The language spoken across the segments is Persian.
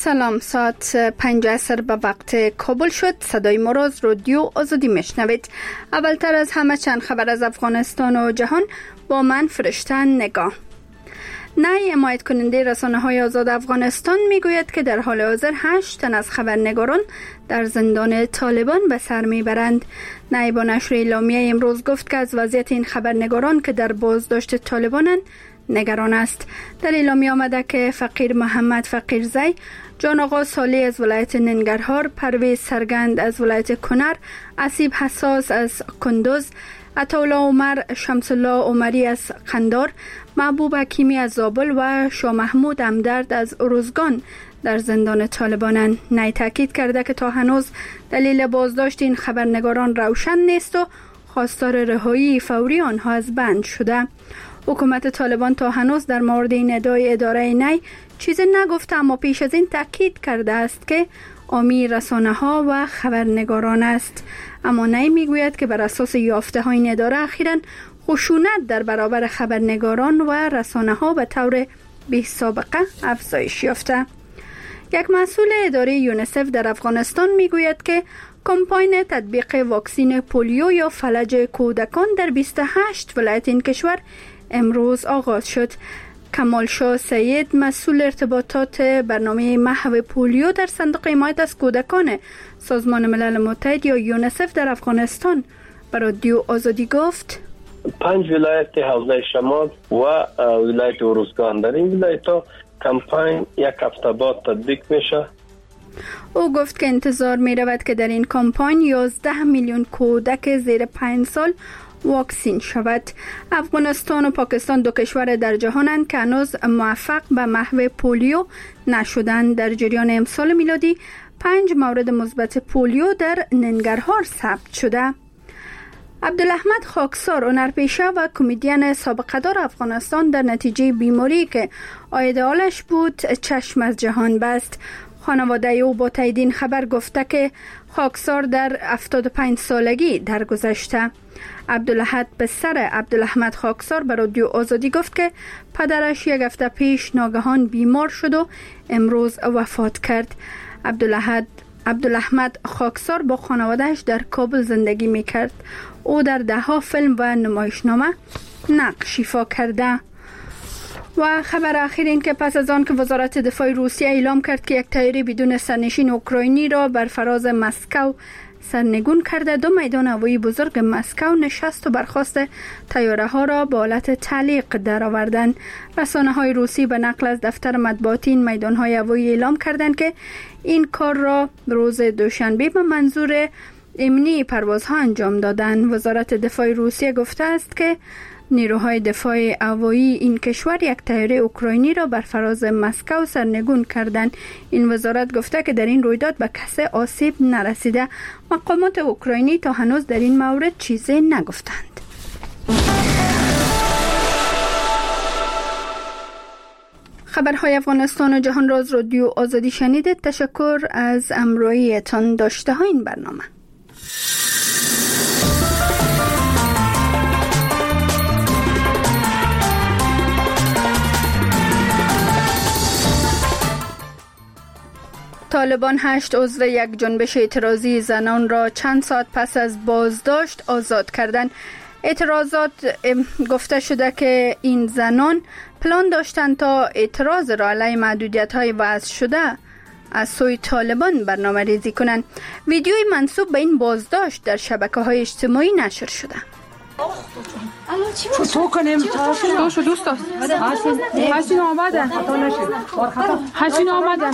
سلام، ساعت 5 عصر به وقت کابل شد. صدای ما را از رادیو آزادی میشنوید. اولتر از همه چند خبر از افغانستان و جهان با من فرشته نگاه. نای حمایت کننده رسانه‌های آزاد افغانستان میگوید که در حال حاضر 8 تن از خبرنگاران در زندان طالبان به سر میبرند. نای با نشر اعلامیه امروز گفت که از وضعیت این خبرنگاران که در بازداشت طالبانند نگران است. در اعلامیه آمده که فقیر محمد فقیرزی، جان آقا صالح از ولایت ننگرهار، پرویز سرگند از ولایت کنر، اسیب حساس از کندوز، عطاالله عمر، شمس الله عمری از قندار، محبوب حکیمی از زابل و شاه محمود همدرد از ارزگان در زندان طالبانند. نای تاکید کرده که تا هنوز دلیل بازداشت این خبرنگاران روشن نیست و خواستار رهایی فوری آنها از بند شده. حکومت طالبان تا هنوز در مورد این ادعای اداره نی چیزی نگفته، اما پیش از این تاکید کرده است که حامی رسانه‌ها و خبرنگاران است. اما نی میگوید که بر اساس یافته های این اداره اخیراً خشونت در برابر خبرنگاران و رسانه‌ها به طور بی سابقه افزایش یافته. یک مسئول اداره یونیسف در افغانستان میگوید که کمپاین تطبیق واکسین پولیو یا فلج کودکان در 28 ولایت این کشور امروز آغاز شد. کمال شاه سید، مسئول ارتباطات برنامه محو پولیو در صندوق حمایت از کودکان سازمان ملل متحد یا یونیسف در افغانستان به رادیو آزادی گفت 5 ولایت حوزه شمال و ولایت ارزگان در این ولایت‌ها کمپاین یک هفته بعد تطبیق میشه. او گفت که انتظار می رود که در این کمپاین 11 میلیون کودک زیر 5 سال واکسین شود. افغانستان و پاکستان دو کشور در جهانند که هنوز موفق به محو پولیو نشدند. در جریان امسال میلادی 5 مورد مثبت پولیو در ننگرهار ثبت شده. عبدالاحمد خاکسار، هنرپیشه و کمدین سابقه دار افغانستان، در نتیجه بیماری که عاید حالش بود چشم از جهان بست. خانواده او با تایید این خبر گفته که خاکسار در 75 سالگی درگذشته. عبدالاحد پسر عبدالاحمد خاکسار به رادیو آزادی گفت که پدرش یک هفته پیش ناگهان بیمار شد و امروز وفات کرد. عبدالاحمد خاکسار با خانوادهش در کابل زندگی میکرد. او در 10 فیلم و نمایشنامه نقش ایفا کرده. و خبر اخیر این که پس از آن که وزارت دفاع روسیه اعلام کرد که یک طیاره بدون سرنشین اوکراینی را بر فراز مسکو سرنگون کرده، 2 میدان هوایی بزرگ مسکو نشست و برخاست طیاره ها را به حالت تعلیق درآوردند. رسانه های روسی به نقل از دفتر مطبوعاتی این میدان های هوایی اعلام کردند که این کار را روز دوشنبه به منظور امنی پروازها انجام دادند. وزارت دفاع روسیه گفته است که نیروهای دفاع هوایی این کشور یک طیاره اوکراینی را بر فراز مسکو سرنگون کردند. این وزارت گفته که در این رویداد به کسی آسیب نرسیده. مقامات اوکراینی تا هنوز در این مورد چیزی نگفتند. خبرهای افغانستان و جهان را از رادیو آزادی شنیدید. تشکر از همراهیتان. داشته ها این برنامه. طالبان 8 عضو یک جنبش اعتراضی زنان را چند ساعت پس از بازداشت آزاد کردند. اعتراضات گفته شده که این زنان پلان داشتند تا اعتراض را علیه محدودیت‌های وضع شده از سوی طالبان برنامه ریزی کنند. ویدیوی منسوب به این بازداشت در شبکه‌های اجتماعی نشر شده. چطور کنیم؟ دوست حسین آمده. حسین آمده.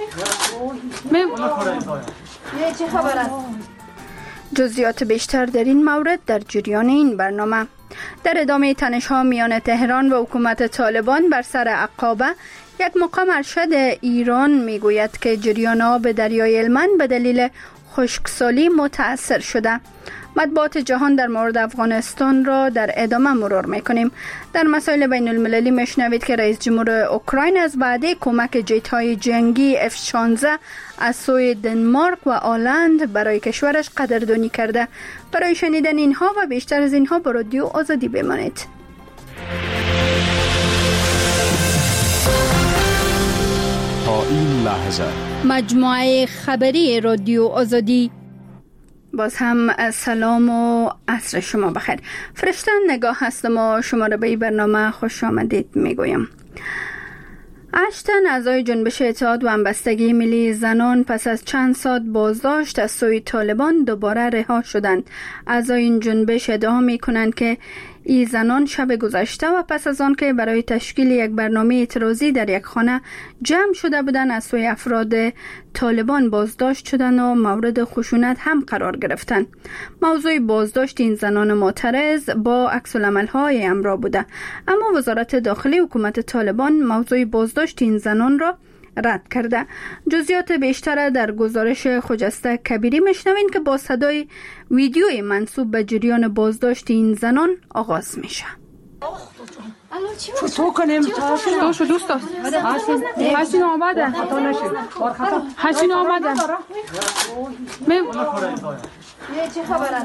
چه خبر است؟ جزئیات بیشتر در این مورد در جریان این برنامه. در ادامه تنش‌ها میان تهران و حکومت طالبان بر سر عقابه، یک مقام ارشد ایران میگوید که جریان آب دریای هلمند به دلیل خشکسالی متاثر شده. مطبوعات جهان در مورد افغانستان را در ادامه مرور میکنیم. در مسائل بین المللی میشنوید که رئیس جمهور اوکراین از وعده کمک جت‌های جنگی F-16 از سوی دنمارک و آلند برای کشورش قدردانی کرده. برای شنیدن اینها و بیشتر از اینها با رادیو آزادی بمانید. تا این لحظه مجموعه خبری رادیو آزادی. باز هم سلام و عصر شما بخیر. فرشته نگاه هستم و شما را به این برنامه خوش آمدید میگویم. 8 تن اعضای جنبش اتحاد و همبستگی ملی زنان پس از چند ساعت بازداشت از سوی طالبان دوباره رها شدند. اعضای این جنبش ادعا می‌کنند که این زنان شب گذشته و پس از آن که برای تشکیل یک برنامه اعتراضی در یک خانه جمع شده بودند از سوی افراد طالبان بازداشت شدند و مورد خشونت هم قرار گرفتند. موضوع بازداشت این زنان معترض با عکس‌العمل‌های همراه بوده، اما وزارت داخلی حکومت طالبان موضوع بازداشت این زنان را رد کرده. جزئیات بیشتر در گزارش خجسته کبیری میشنوین که با صدای ویدیوی منسوب به جریان بازداشت این زنان آغاز میشه. چطور کنیم؟ دوست حسین آمده. حسین آمده. چه خبر است؟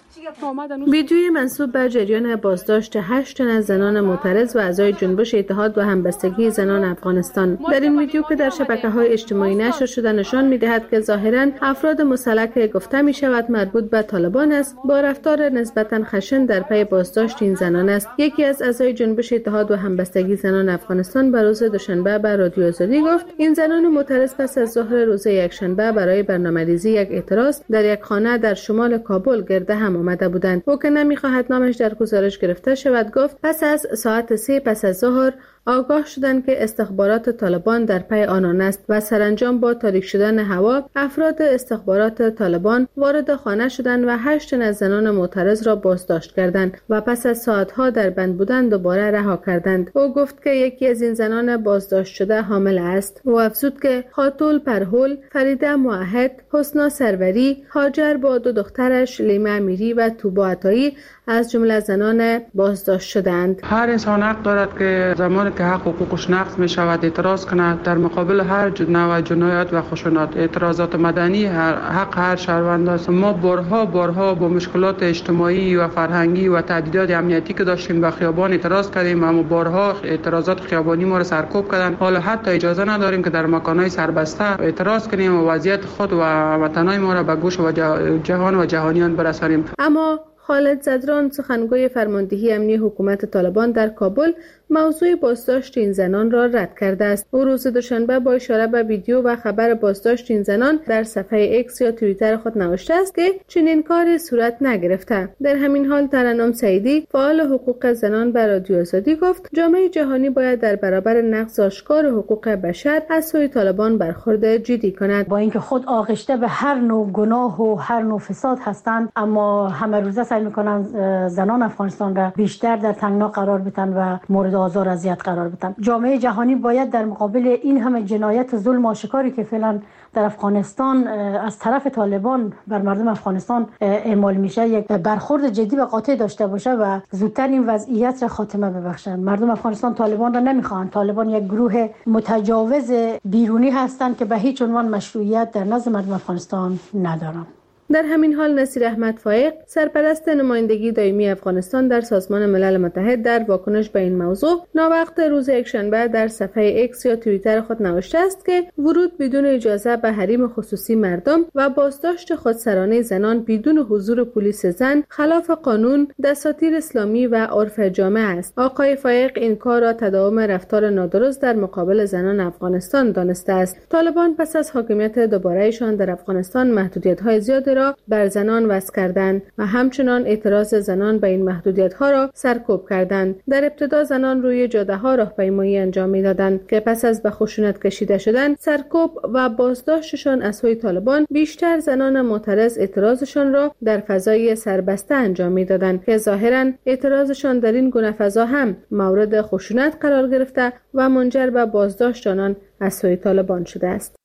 ویدیوی منسوب به جریان بازداشت 8 تن از زنان معترض و اعضای جنبش اتحاد و همبستگی زنان افغانستان در این ویدیو که در شبکه‌های اجتماعی نشر شده نشان می‌دهد که ظاهراً افراد مسلح که گفته می‌شود مربوط به طالبان است با رفتار نسبتاً خشن در پی بازداشت این زنان است. یکی از اعضای جنبش اتحاد و همبستگی زنان افغانستان به روز دوشنبه به رادیو آزادی گفت این زنان معترض پس از ظهر روز یکشنبه برای برنامه‌ریزی یک اعتراض در یک خانه در شمال کابل گرد هم آمده بودند. او که نمی‌خواهد نامش در گزارش گرفته شود گفت پس از ساعت 3 پس از ظهر آگاه شدند که استخبارات طالبان در پی آنان است و سرانجام با تاریک شدن هوا افراد استخبارات طالبان وارد خانه شدند و 8 تن از زنان معترض را بازداشت کردند و پس از ساعت‌ها در بند بودن دوباره رها کردند. او گفت که یکی از این زنان بازداشت شده حامل است. او افزود که خاتول پرهول، فریده موحد، حسنا سروری، هاجر با 2 دخترش لیمه امیری و توبا عطایی از جمله زنان بازداشت شدند. هر انسان حق دارد که زمانی که حق حقوقش نقض می شود اعتراض کند در مقابل هر نوع جنایت و خشونت. اعتراضات مدنی حق هر شهروند است. ما بارها با مشکلات اجتماعی و فرهنگی و تهدیدات امنیتی که داشتیم به خیابان اعتراض کردیم، اما بارها اعتراضات خیابانی ما را سرکوب کردند. حالا حتی اجازه نداریم که در مکان‌های سربسته اعتراض کنیم و وضعیت خود و وطنای ما را به گوش و جهان و جهانیان برسانیم. اما خالد زدران سخنگوی فرماندهی امنی حکومت طالبان در کابل موضوع بازداشت این زنان را رد کرده است. او روز دوشنبه با اشاره به ویدیو و خبر بازداشت این زنان در صفحه ایکس یا توییتر خود نوشته است که چنین کاری صورت نگرفته. در همین حال ترنم سعیدی فعال حقوق زنان به رادیو آزادی گفت جامعه جهانی باید در برابر نقض آشکار حقوق بشر از سوی طالبان برخورد جدی کند. با اینکه خود آغشته به هر نوع گناه و هر نوع فساد هستند، اما همه روزه سعی میکنن زنان افغانستان را بیشتر در تنگنا قرار بدن و مورد آزار اذیت قرار بدن. جامعه جهانی باید در مقابل این همه جنایت ظلم آشکاری که فعلا در افغانستان از طرف طالبان بر مردم افغانستان اعمال میشه یک برخورد جدی و قاطع داشته باشه و زودتر این وضعیت را خاتمه ببخشند. مردم افغانستان طالبان را نمیخوان. طالبان یک گروه متجاوز بیرونی هستند که به هیچ عنوان مشروعیت در نزد مردم افغانستان ندارند. در همین حال نصیر احمد فایق سرپرست نمایندگی دائمی افغانستان در سازمان ملل متحد در واکنش به این موضوع ناوقت روز یکشنبه در صفحه ایکس یا توییتر خود نوشته است که ورود بدون اجازه به حریم خصوصی مردم و بازداشت خودسرانه زنان بدون حضور پلیس زن خلاف قانون، دساتیر اسلامی و عرف جامعه است. آقای فایق این کار را تداوم رفتار نادرست در مقابل زنان افغانستان دانسته است. طالبان پس از حاکمیت دوباره‌شان در افغانستان محدودیت‌های زیادی را بر زنان وضع کردند و همچنان اعتراض زنان به این محدودیت‌ها را سرکوب کردند. در ابتدا زنان روی جاده‌ها راهپیمایی انجام می‌دادند که پس از به خشونت کشیده شدن، سرکوب و بازداشتشان از سوی طالبان، بیشتر زنان معترض اعتراضشان را در فضای سربسته انجام می‌دادند که ظاهراً اعتراضشان در این گونه فضا هم مورد خشونت قرار گرفته و منجر به بازداشت آنان از سوی طالبان شده است.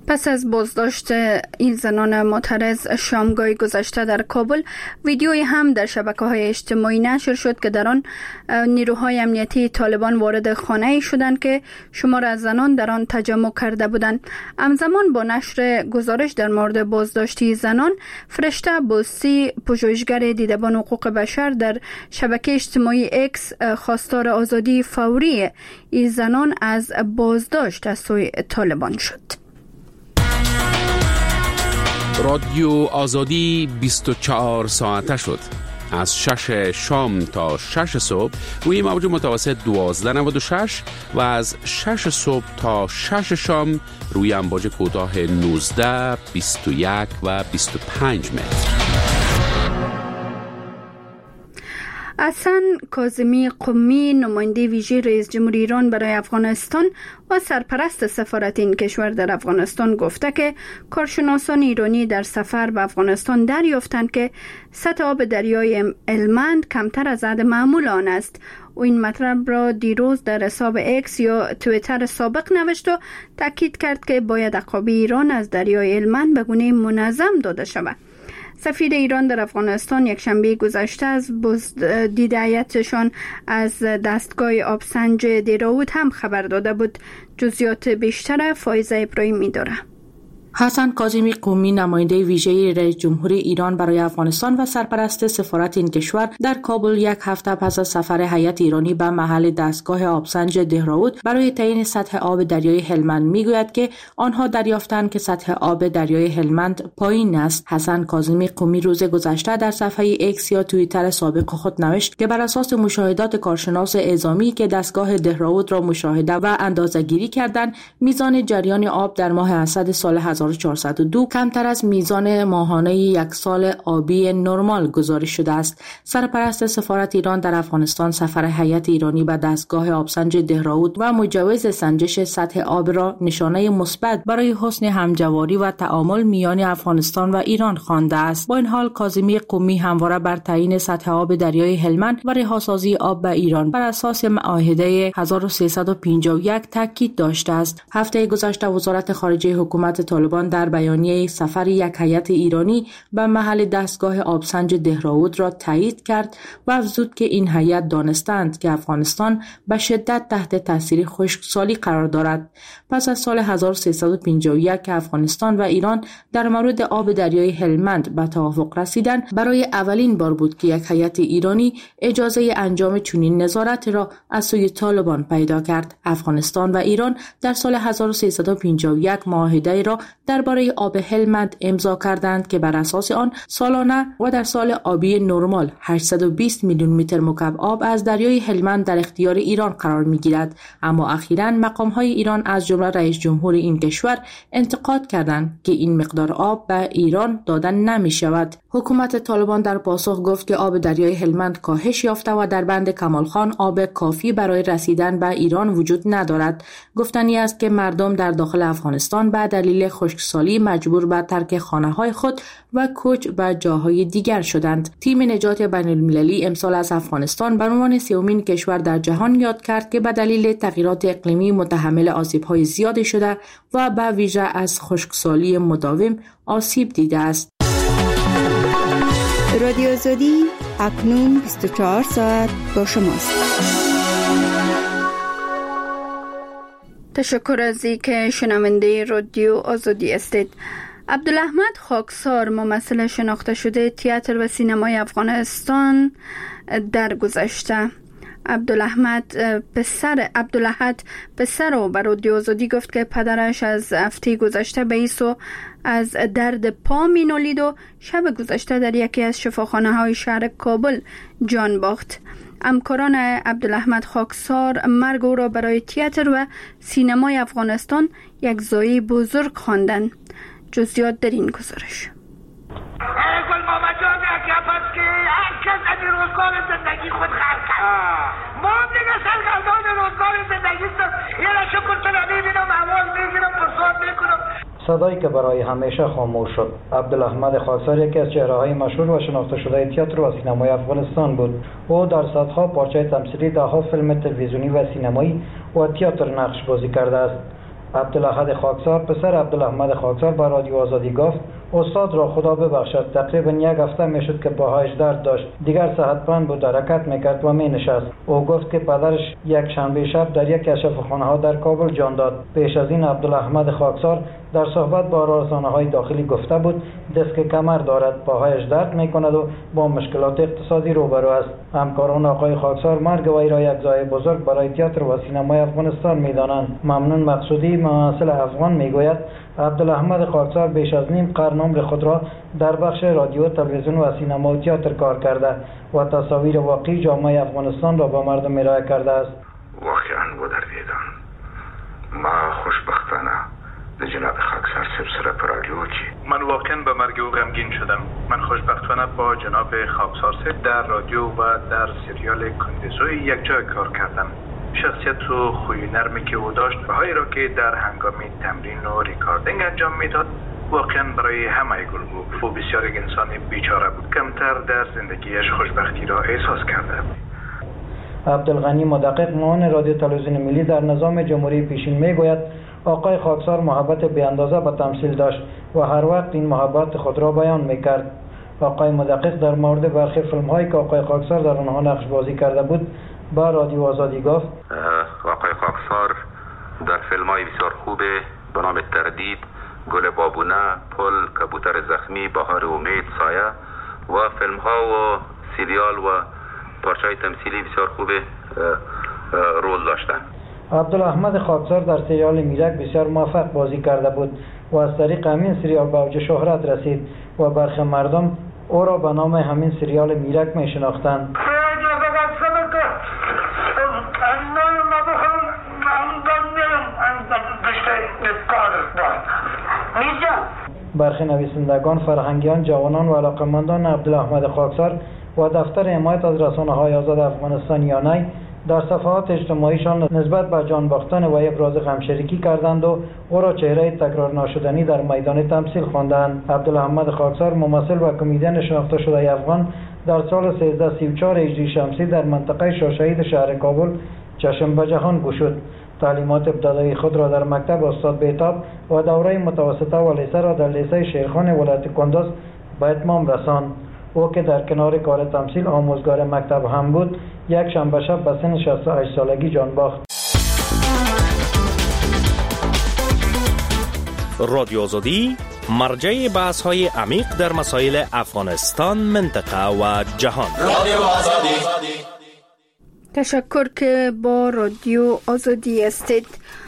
پس از بازداشت این زنان معترض شامگاه گذشته در کابل، ویدیویی هم در شبکه‌های اجتماعی نشر شد که در آن نیروهای امنیتی طالبان وارد خانه‌ای شدند که شمار از زنان در آن تجمع کرده بودند. همزمان با نشر گزارش در مورد بازداشتی زنان، فرشته بوسی، پژوهشگر دیدبان حقوق بشر، در شبکه اجتماعی اکس خواستار آزادی فوری این زنان از بازداشت از سوی طالبان شد. رادیو آزادی 24 ساعته شد. از 6 شام تا 6 صبح روی موج متوسط 1296 و از 6 صبح تا 6 شام روی امواج کوتاه 19، 21 و 25 متر. حسن کاظمی قمی، نماینده ویژه رئیس جمهور ایران برای افغانستان و سرپرست سفارت این کشور در افغانستان، گفته که کارشناسان ایرانی در سفر به افغانستان دریافتند که سطح آب دریای هلمند کمتر از حد معمول آن است. او این مطلب را دیروز در حساب اکس یا توییتر سابق نوشت و تاکید کرد که باید عقابی ایران از دریای هلمند به گونه منظم داده شود. سفیر ایران در افغانستان یک شنبه گذشته از بازدید هیئتشان از دستگاه آبسنج دهراود هم خبر داده بود. جزئیات بیشتر فایزه ابراهیمی داره. حسن کاظمی قمی، نماینده ویژه رئیس جمهور ایران برای افغانستان و سرپرست سفارت این کشور، در کابل یک هفته پس از سفر هیئت ایرانی به محل دستگاه آبسنج دهراود برای تعیین سطح آب دریای هلمند میگوید که آنها دریافتند که سطح آب دریای هلمند پایین است. حسن کاظمی قمی روز گذشته در صفحه اکس یا توییتر سابق خود نوشت که بر اساس مشاهدات کارشناس اعزامی که دستگاه دهراود را مشاهده و اندازه‌گیری کردند، میزان جریان آب در ماه اسد سال 1402 کمتر از میزان ماهانه یک سال آبی نرمال گزارش شده است. سرپرست سفارت ایران در افغانستان سفر هیئت ایرانی به دستگاه آبسنج دهراود و مجوز سنجش سطح آب را نشانه مثبت برای حسن همجواری و تعامل میان افغانستان و ایران خوانده است. با این حال کاظمی قمی همواره بر تعیین سطح آب دریای هلمند و رهاسازی آب به ایران بر اساس معاهده 1351 تاکید داشته است. هفته گذشته وزارت خارجه حکومت طالبان در بیانیه سفر یک هیئت ایرانی به محل دستگاه آبسنج دهراود را تایید کرد و افزود که این هیئت دانستند که افغانستان به شدت تحت تاثیر خشکسالی قرار دارد. پس از سال 1351 که افغانستان و ایران در مورد آب دریای هلمند به توافق رسیدند، برای اولین بار بود که یک هیئت ایرانی اجازه انجام چنین نظارت را از سوی طالبان پیدا کرد. افغانستان و ایران در سال 1351 معاهده را درباره آب هلمند امضا کردند که بر اساس آن سالانه و در سال آبی نرمال 820 میلیون متر مکعب آب از دریای هلمند در اختیار ایران قرار می‌گیرد. اما اخیراً مقام‌های ایران از جمله رئیس جمهور این کشور انتقاد کردند که این مقدار آب به ایران داده نمی‌شود. حکومت طالبان در پاسخ گفت که آب دریای هلمند کاهش یافته و در بند کمالخان آب کافی برای رسیدن به ایران وجود ندارد. گفتنی است که مردم در داخل افغانستان به دلیل خشکسالی مجبور به ترک خانه‌های خود و کوچ به جاهای دیگر شدند. تیم نجات بین‌المللی امسال از افغانستان به عنوان سومین کشور در جهان یاد کرد که به دلیل تغییرات اقلیمی متحمل آسیب‌های زیادی شده و به ویژه از خشکسالی مداوم آسیب دیده است. رادیو آزادی اکنون 24 ساعت با شماست. تشکر از اینکه شنونده رادیو آزادی هستید. عبدالاحمد خاکسار، ممثل شناخته شده تئاتر و سینمای افغانستان، درگذشته. عبدالاحد پسر او به رادیو آزادی گفت که پدرش از هفته گذشته به ایسو از درد پا می نالید و شب گذشته در یکی از شفاخانه‌های شهر کابل جان باخت. همکاران عبدالاحمد خاکسار مرگ او را برای تئاتر و سینمای افغانستان یک ضایعه بزرگ خواندند. جزئیات در این گزارش. گل محمد جان یک است که هر کس از روزگار زندگی خود خرج کرد. ما دیگه سرگردان روزگار زندگی است. یه شکر تو نمیبینم، اول میگیرم، فرصت میکنم. صدایی که برای همیشه خاموش شد. عبدالاحمد خاکسار یکی از چهره‌های مشهور و شناخته شده تئاتر و سینمای افغانستان بود. او در صدها پارچه تمثیلی، ده‌ها فیلم تلویزیونی و سینمایی و تئاتر نقش بازی کرده است. عبدالاحد خاکسار پسر عبدالاحمد خاکسار به رادیو آزادی گفت استاد را خدا ببخشد تقریبا یک هفته میشد که پاهایش درد داشت، دیگر صحتمند بود، حرکت میکرد و مینشست. او گفت که پدرش یک شنبه شب در یک از شفاخانه‌ها در کابل جان داد. پیش از این عبدالاحمد خاکسار در صحبت با رسانه‌های داخلی گفته بود دیسک کمر دارد، پاهایش درد میکند و با مشکلات اقتصادی روبرو است. همکاران آقای خاکسار مرگ وی را یک ضایعه بزرگ برای تئاتر و سینمای افغانستان میدانند. ممنون مقصودی ممثل افغان میگوید عبدالاحمد خاکسار بیش از نیم قرن عمر خود را در بخش رادیو، تلویزیون و سینما و تئاتر کار کرده و تصاویر واقعی جامعه افغانستان را به مردم ارائه کرده است. واقعا بدردیدم. ما خوشبختانه به جناب خاکسار سر پر رادیو چی من واقعا به مرگ او غمگین شدم. من خوشبختانه با جناب خاکسار در رادیو و در سریال کندزوی یک جای کار کردم. شخصیت و خوی نرمی که او داشت و هایی را که در هنگام تمرین و ریکاردینگ انجام میداد واقعا برای همه گل بود. او بسیار انسان بیچاره بود، کمتر در زندگیش خوشبختی را احساس کرده بود. عبدالغنی مدقق معاون رادیو تلویزیون ملی در نظام جمهوری پیشین میگوید آقای خاکسار محبت بی اندازه به تمثیل داشت و هر وقت این محبت خود را بیان میکرد. آقای مدقق در مورد برخی فیلم هایی که آقای خاکسار در آنها نقش بازی کرده بود با رادیو آزادی گفت آقای خاکسار در فیلم های بسیار خوبه به نام تردید، گل بابونه، پل، کبوتر زخمی، بهار امید، سایه و فیلم ها و سریال و پارچه های تمثیلی بسیار خوبه رول داشتن. عبدالاحمد خاکسار در سریال میرک بسیار موفق بازی کرده بود و از طریق همین سریال به اوج شهرت رسید و برخی مردم او را به نام همین سریال میرک می شناختند. برخی نویسندگان، فرهنگیان، جوانان و علاقمندان عبدالاحمد خاکسار و دفتر حمایت از رسانه‌های آزاد افغانستان یانای در صفحات اجتماعیشان نسبت به جان باختن و ابراز غمشریکی کردند و او را چهره تکرار ناشدنی در میدان تمثیل خواندند. عبدالاحمد خاکسار ممثل و کمدین شناخته شده افغان در سال 1334 هجری شمسی در منطقه شاهشهید شهر کابل چشم به جهان گشود. تعلیمات ابتدایی خود را در مکتب استاد بیتاب و دوره متوسطه و لیسه را در لیسه شیرخان ولایت کندز به اتمام رساند. او که در کنار کار تمثیل آموزگار مکتب هم بود، یک شنبه شب به سن 68 سالگی جان باخت. رادیو آزادی مرجع بحث‌های عمیق در مسائل افغانستان، منطقه و جهان. رادیو آزادی. تشکر که با رادیو آزادی هستید.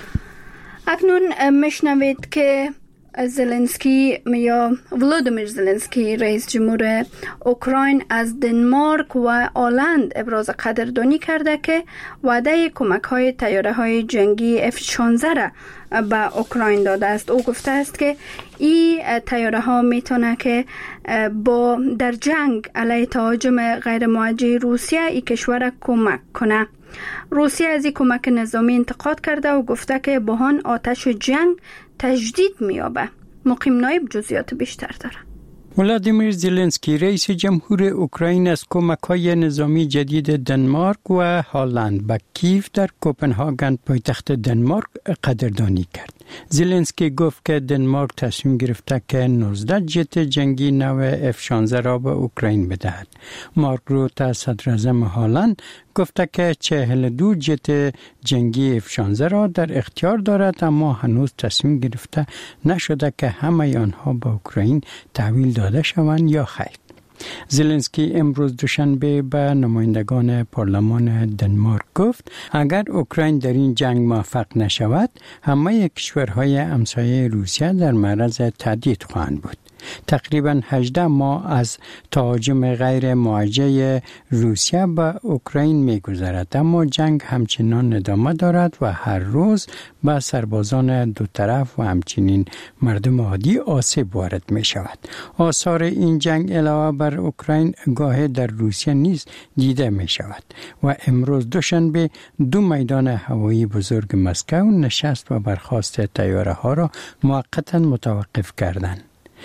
اکنون میشنوید که زلنسکی یا ولودیمیر زلنسکی رئیس جمهور اوکراین از دنمارک و آلند ابراز قدردانی کرده که وعده کمک‌های طیاره‌های جنگی F-16 را به اوکراین داده است. او گفته است که این طیاره‌ها میتونه که در جنگ علیه تهاجم غیر موجه روسیه این کشور کمک کنه. روسیه از این کمک نظامی انتقاد کرده و گفته که بحران آتش جنگ تجدید می‌یابد. مقیم نایب جزئیات بیشتر داره. ولادیمیر زلنسکی رئیس جمهور اوکراین از کمک‌های نظامی جدید دنمارک و هلند به کیف در کوپنهاگن پایتخت دنمارک قدردانی کرد. زلنسکی گفت که دنمارک تصمیم گرفته که 19 جت جنگی نو F-16 را به اوکراین بدهد. مارک روته صدراعظم هلند گفته که 42 جت جنگی F-16 را در اختیار دارد، اما هنوز تصمیم گرفته نشده که همه آنها به اوکراین تحویل داده شوند یا خیر. زلنسکی امروز دوشنبه به نمایندگان پارلمان دنمارک گفت اگر اوکراین در این جنگ موفق نشود، همه کشورهای همسایه روسیه در معرض تهدید خواهند بود. تقریباً 18 ماه از تهاجم غیر موجه روسیه به اوکراین می‌گذرد، اما جنگ همچنان ادامه دارد و هر روز به سربازان دو طرف و همچنین مردم عادی آسیب وارد می شود. آثار این جنگ علاوه بر اوکراین گاهی در روسیه نیز دیده می شود و امروز دوشنبه 2 میدان هوایی بزرگ مسکو نشست و برخاست طیاره ها را موقتا متوقف کردند.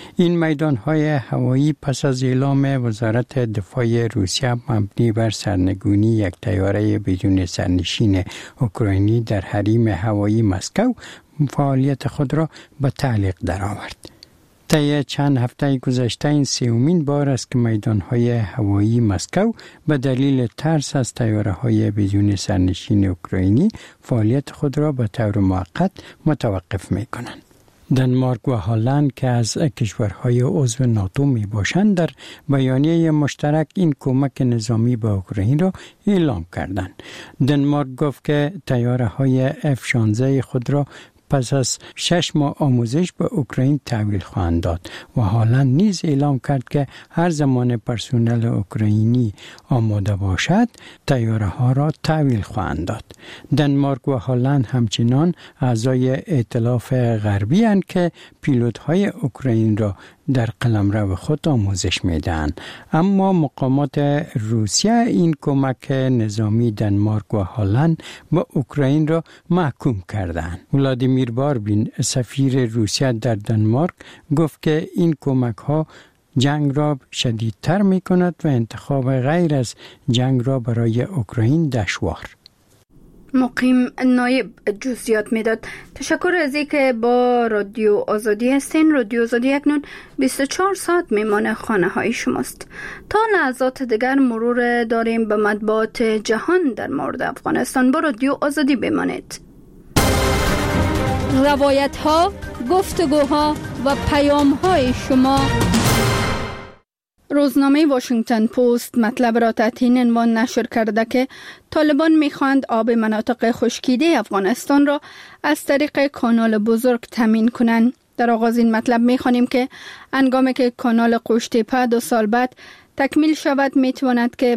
این میدانهای هوایی پس از اعلام وزارت دفاع روسیه مبنی بر سرنگونی یک طیاره بدون سرنشین اوکراینی در حریم هوایی مسکو فعالیت خود را به تعلیق درآورد. طی چند هفته گذشته این سومین بار است که میدانهای هوایی مسکو به دلیل ترس از طیاره‌های بدون سرنشین اوکراینی فعالیت خود را به طور موقت متوقف می‌کنند. دنمارک و هلند که از کشورهای عضو ناتو می باشند در بیانیه مشترک این کمک نظامی به اوکراین را اعلام کردند. دنمارک گفت که طیاره‌های F-16 خود را پس از 6 ماه آموزش به اوکراین تحویل خواهند داد و هلند نیز اعلام کرد که هر زمان پرسنل اوکراینی آماده باشد طیاره ها را تحویل خواهند داد. دنمارک و هلند همچنان اعضای ائتلاف غربی اند که پیلوت های اوکراین را در قلمرو خود آموزش میدهند، اما مقامات روسیه این کمک نظامی دنمارک و هلند به اوکراین را محکوم کردند. ولادیمیر باربین سفیر روسیه در دنمارک گفت که این کمک ها جنگ را شدیدتر می کند و انتخاب غیر از جنگ را برای اوکراین دشوار. مقیم نایب جزئیات میداد. تشکر از اینکه با رادیو آزادی هستین. رادیو آزادی اکنون 24 ساعت میمانه خانه های شماست. تا لحظات دیگر مرور داریم به مطبوعات جهان در مورد افغانستان. با رادیو آزادی بمانید. روایت ها، گفتگوها و پیام های شما. روزنامه واشنگتن پست مطلب را تحت این عنوان نشر کرده که طالبان می‌خواهند آب مناطق خشکیده افغانستان را از طریق کانال بزرگ تامین کنند. در آغاز این مطلب می‌خوانیم که هنگامی که کانال قوشتیپه 2 سال بعد تکمیل شود می‌تواند که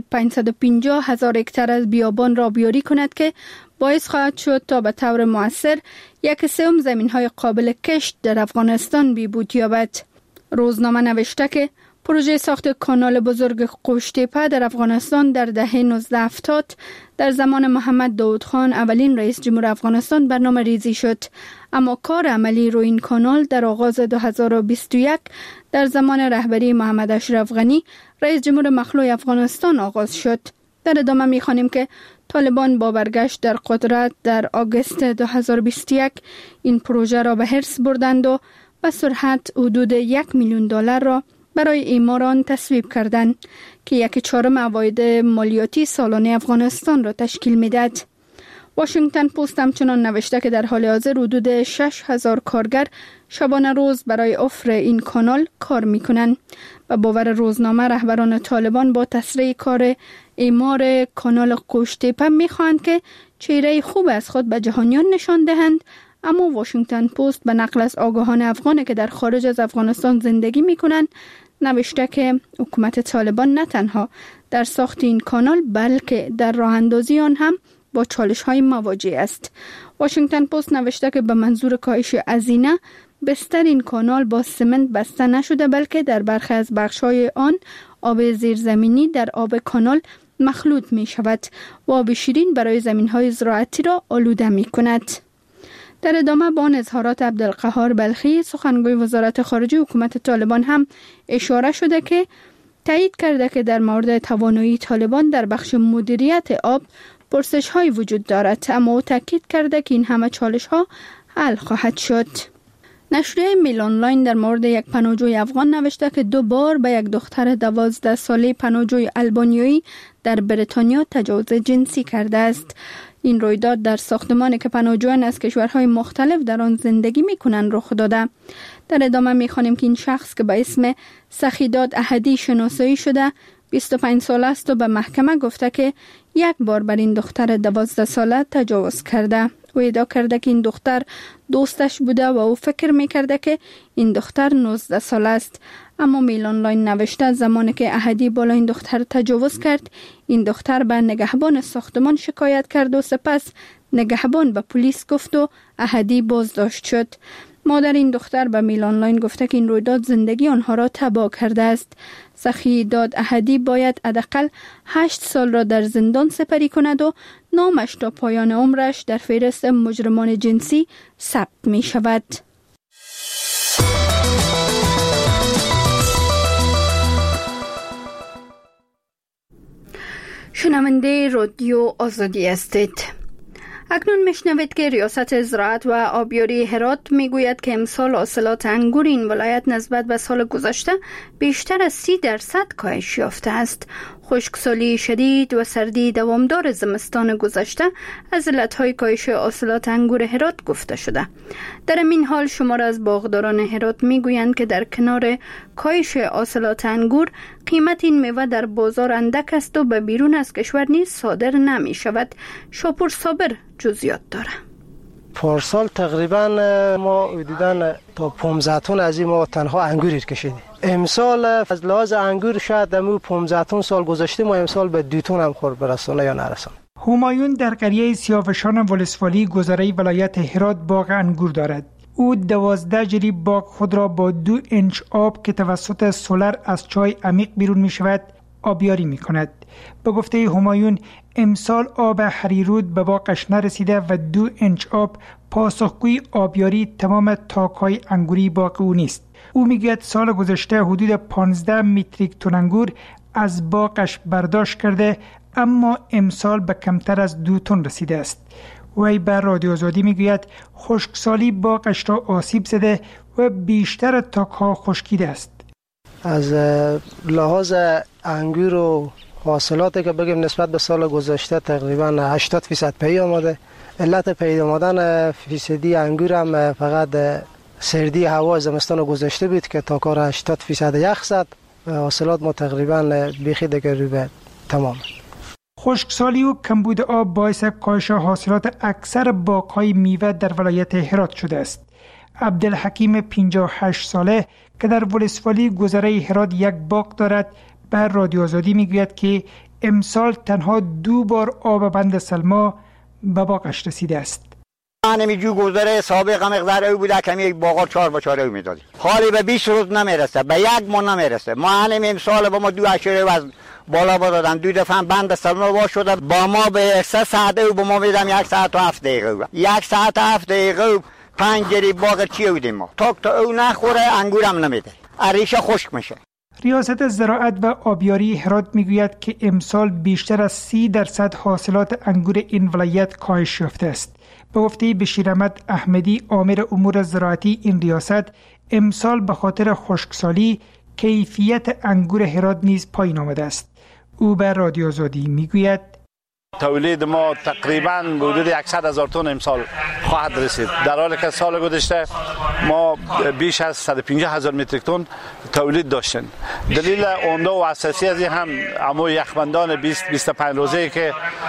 550,000 هکتار از بیابان را بیاری کند که باعث خواهد شد تا به طور مؤثر 1/3 زمین‌های قابل کشت در افغانستان بهبود یابد. روزنامه نوشته که پروژه ساخت کانال بزرگ قوشتیپه در افغانستان در دهه 1970 در زمان محمد داود خان اولین رئیس جمهور افغانستان برنامه ریزی شد، اما کار عملی روی این کانال در آغاز 2021 در زمان رهبری محمد اشرف غنی رئیس جمهور مخلوع افغانستان آغاز شد. در ادامه می‌خوانیم که طالبان با برگشت در قدرت در آگوست 2021 این پروژه را به حرص بردند و به سرعت حدود $1,000,000 را برای اعمار آن تصویب کردند که 1/4 عواید مالیاتی سالانه افغانستان را تشکیل می‌دهد. واشنگتن پست همچنان نوشته که در حال حاضر حدود 6,000 کارگر شبانه روز برای حفر این کانال کار می‌کنند. و باور روزنامه رهبران طالبان با تسریع کار اعمار کانال قوشتیپه می‌خواهند که چهره خوب از خود به جهانیان نشان دهند، اما واشنگتن پست به نقل از آگاهان افغانی که در خارج از افغانستان زندگی می‌کنند نوشته که حکومت طالبان نه تنها در ساخت این کانال بلکه در راه اندازی آن هم با چالش‌های مواجه است. واشنگتن پست نوشته که به منظور کاهش هزینه بستر این کانال با سمنت بسته نشده، بلکه در برخی از بخش‌های آن آب زیرزمینی در آب کانال مخلوط می‌شود و آب شیرین برای زمین‌های زراعتی را آلوده می‌کند. در ادامه با آن اظهارات عبدالقهار بلخی سخنگوی وزارت خارجه حکومت طالبان هم اشاره شده که تایید کرده که در مورد توانایی طالبان در بخش مدیریت آب پرسش‌های وجود دارد، اما او تاکید کرده که این همه چالش‌ها حل خواهد شد. نشریه میل آنلاین در مورد یک پناهجوی افغان نوشته که 2 بار به یک دختر 12 ساله پناهجوی آلبانیایی در بریتانیا تجاوز جنسی کرده است. این رویداد در ساختمانی که پناهجویان از کشورهای مختلف در آن زندگی می‌کنند رخ داده. در ادامه می‌خوانیم که این شخص که به اسم سخیداد احدی شناسایی شده 25 ساله است و به محکمه گفته که 1 بار بر این دختر 12 ساله تجاوز کرده. او ادعا کرده که این دختر دوستش بوده و او فکر می‌کرده که این دختر 19 ساله است، اما میل آنلاین نوشته زمانی که احدی بالا این دختر تجاوز کرد، این دختر به نگهبان ساختمان شکایت کرد و سپس نگهبان به پلیس گفت و احدی بازداشت شد. مادر این دختر به میل آنلاین گفته که این رویداد زندگی آنها را تباه کرده است. سخیداد احدی باید حداقل 8 سال را در زندان سپری کند و نامش تا پایان عمرش در فهرست مجرمان جنسی ثبت می شود. شنونده رادیو آزادی هستید. اکنون میشنوید که ریاست زراعت و آبیاری هرات میگوید که امسال حاصلات انگور این ولایت نسبت به سال گذشته بیشتر از 30% کاهش یافته است. خشکسالی شدید و سردی دوامدار زمستان گذشته از علتهای کاهش حاصلات انگور هرات گفته شده. در این حال شمار از باغداران هرات میگویند که در کنار کاهش حاصلات انگور قیمت این میوه در بازار اندک است و به بیرون از کشور نیز صادر نمی شود. شاپور صابر جزئیات داره. پارسال تقریبا ما حدوداً تا 15 تن از این ما تنها انگور کشیدیم. امسال از لحاظ انگور شاید دمو 15 تن سال گذشته ما امسال به 2 تن هم خورد برسونه یا نرسونه. همایون در قریه سیاوشان ولسوالی گذره ولایت هرات باغ انگور دارد. او 12 جریب باغ خود را با 2 اینچ آب که توسط سولر از چای عمیق بیرون می شود آبیاری می کند. به گفته همایون امسال آب هریرود به باغش نرسیده و 2 اینچ آب پاسخگوی آبیاری تمام تاک‌های انگوری باغ او نیست. او میگوید سال گذشته حدود 15 متریک تن انگور از باغش برداشت کرده اما امسال به کمتر از 2 تن رسیده است. وی بر رادیو آزادی میگوید خشکسالی باغش را آسیب زده و بیشتر تاک‌ها خشکیده است. از لحاظ انگور و حاصلاتی که بگیم نسبت به سال گذشته تقریبا 80% پی آمده. علت پی آمدن فیصدی انگور هم فقط سردی هوا زمستان گذشته بود که تا کار 80% یخ زد و حاصلات ما تقریبا بیخی دیگه رو به تمام. خشکسالی و کمبود آب باعث کاهش حاصلات اکثر باغ‌های میوه در ولایت هرات شده است. عبدالحکیم 58 ساله که در ولسوالی گذره هرات یک باغ دارد بر رادیو آزادی میگوید که امسال تنها 2 بار آب بند سلما به باغش رسیده است. من جو گذره سابق مقدار او بوده که یک باغ 4 با 4 میدادی. حالی به 20 روز نمیرسه، به 1 ماه نمیرسه. ما همین امسال با ما 2 اشاره از بالا دادن 2 دفعه بند سلما وا شده. با ما به 3 ساعت او به ما میدم 1 ساعت و 7 دقیقه. 1 ساعت و 7 دقیقه 5 جریب باغ چی بودیم ما. تا او نخوره انگورم نمیده. ریشه خشک میشه. ریاست زراعت و آبیاری هرات میگوید که امسال بیشتر از 30% حاصلات انگور این ولایت کاهش یافته است. به گفته بشیر احمد احمدی امور امور زراعتی این ریاست امسال به خاطر خشکسالی کیفیت انگور هرات نیز پایین آمده است. او به رادیو آزادی میگوید تولید ما تقریباً حدود 100,000 تن امسال خواهد رسید، در حالی که سال گذشته ما بیش از 150,000 متریک تن تولید داشتیم. دلیل عمده و اساسی از این هم امو یخبندان 20-25 روزه که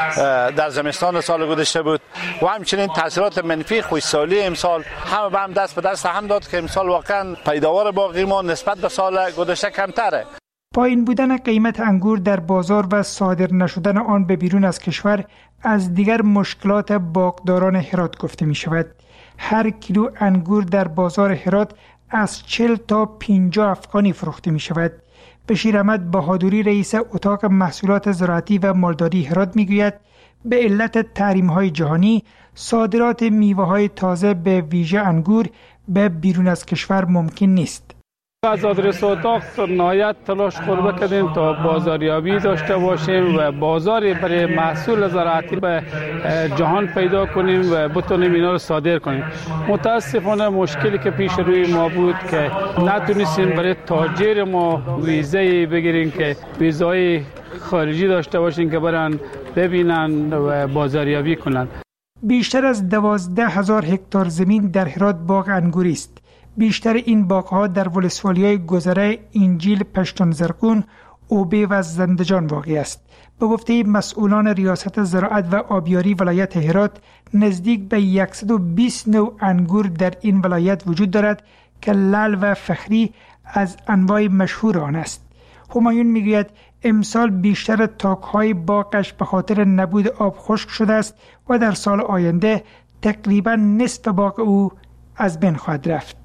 در زمستان سال گذشته بود و همچنین تاثیرات منفی خشکسالی امسال همه به هم دست به دست هم داد که امسال واقعا پیداوار باغی ما نسبت به سال گذشته کمتره. پایین بودن قیمت انگور در بازار و صادر نشدن آن به بیرون از کشور از دیگر مشکلات باغداران هرات گفته می شود. هر کیلو انگور در بازار هرات از 40 تا 50 افغانی فروخته می شود. بشیر احمد بهادری رئیس اتاق محصولات زراعتی و مالداری هرات می گوید به علت تحریم های جهانی صادرات میوه های تازه به ویژه انگور به بیرون از کشور ممکن نیست. از آدرس اتاق نهایت تلاش خورده کردیم تا بازاریابی داشته باشیم و بازاری برای محصول زراعتی به جهان پیدا کنیم و بتونیم اینا رو صادر کنیم. متاسفانه مشکلی که پیش روی ما بود که نتونستیم برای تاجر ما ویزه بگیریم که ویزای خارجی داشته باشیم که برن ببینن و بازاریابی کنن. بیشتر از 12,000 هکتار زمین در هرات باغ انگوری است. بیشتر این باغ‌ها در ولسوالی‌های گذره انجیل، پشتون زرقون، اوبه و زندجان واقع است. به گفته مسئولان ریاست زراعت و آبیاری ولایت هرات نزدیک به 120 نوع انگور در این ولایت وجود دارد که لعل و فخری از انواع مشهور آن است. همایون میگوید امسال بیشتر تاک‌های باغش به خاطر نبود آب خشک شده است و در سال آینده تقریبا نصف باغ او از بین خواهد رفت.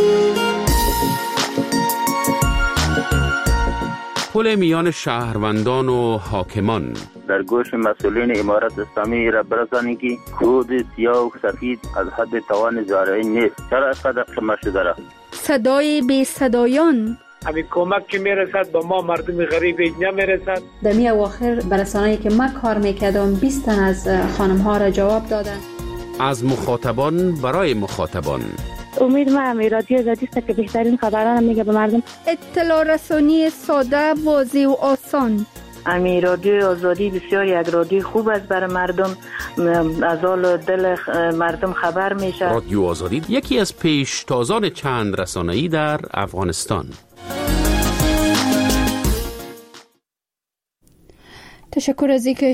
پل میان شهروندان و حاکمان در گوش مسئولین امارت اسلامی را برسانید که کود سیاه و سفید از حد توان زارعین نیست. چرا اینقدر شما شده را؟ صدای بی صدایان همین کمک که میرسد به ما مردم غریب نمیرسد. در می اواخر برسانه‌ای که من کار میکردم 20 تن از خانم ها را جواب دادن. از مخاطبان برای مخاطبان. امید ما رادیو آزادی است که بهترین خبران میگه به مردم. اطلاع رسانی ساده، واضح و آسان. امی رادیو آزادی بسیار یک رادیو خوب است برای مردم، از حال دل مردم خبر میشه. رادیو آزادی یکی از پیشتازان چند رسانه‌ای در افغانستان. تشکر از اینکه